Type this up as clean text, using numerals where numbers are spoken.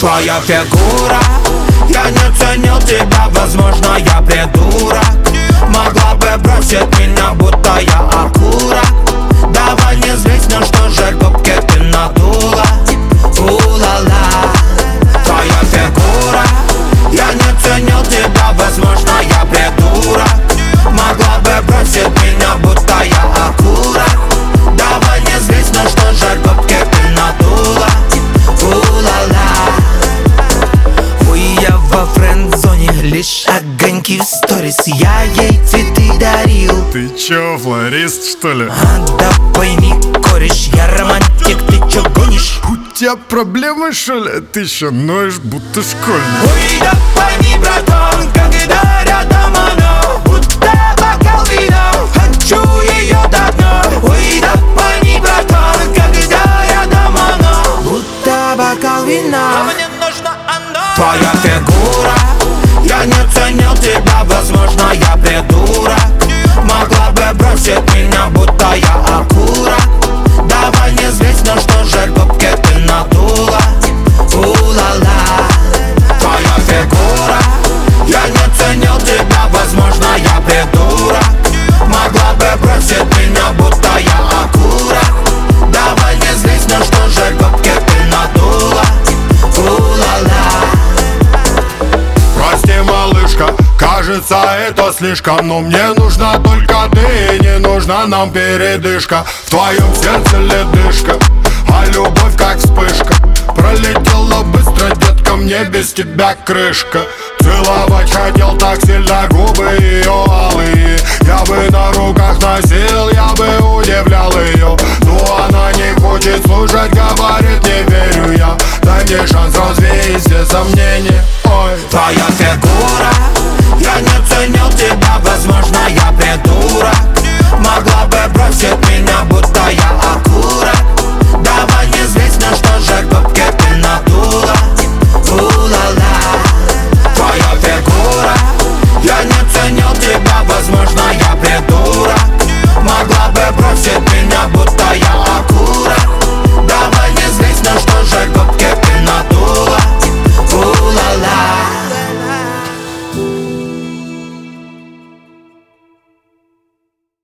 Твоя фигура, я не ценил тебя, возможно, я придурок. Могла бы бросить меня, будто я окурок. Давай не злись, ну что же губки ты надула. У-ла-ла. Твоя фигура, я не ценил тебя, возможно, я придурок. Могла бы бросить меня, будто я окурок. Давай не злись, ну что же губки ты надула. У-ла-ла. Ой, я во френд-зоне, лишь огоньки в сторис. Я ей цветы дарил. Ты чё, флорист, что ли? Да пойми, кореш, я романтик, ты чё гонишь? У тебя проблемы, что ли? Ты ещё ноешь, будто школьник. Ой, да пойми, братан, когда рядом она, будто бокал вина. Хочу её до дна. Ой, да пойми, братан, когда рядом она, будто бокал вина. А мне нужна она. Твоя фигура, я не ценил тебя, возможно, я придурок. Могла бы бросить меня, будто я окурок. Давай не злись, ну что же губки ты надула. У-ла-ла. Твоя фигура, я не ценил тебя, возможно, я придурок. Могла бы бросить меня, будто я окурок. Давай не злись, ну что же губки ты надула. У-ла-ла. Прости, малышка, кажется, это слишком. Но мне нужна только ты, не нужна нам передышка. В твоем сердце ледышка, а любовь как вспышка. Пролетела быстро, детка, мне без тебя крышка. Целовать хотел так сильно губы ее алые. Я бы на руках носил, я бы удивлял ее. Но она не хочет слушать, говорит, не верю я. Дай мне шанс развеять все сомнения. Ой. Твоя фигура, я не ценил тебя, возможно, я придурок. Могла бы бросить меня,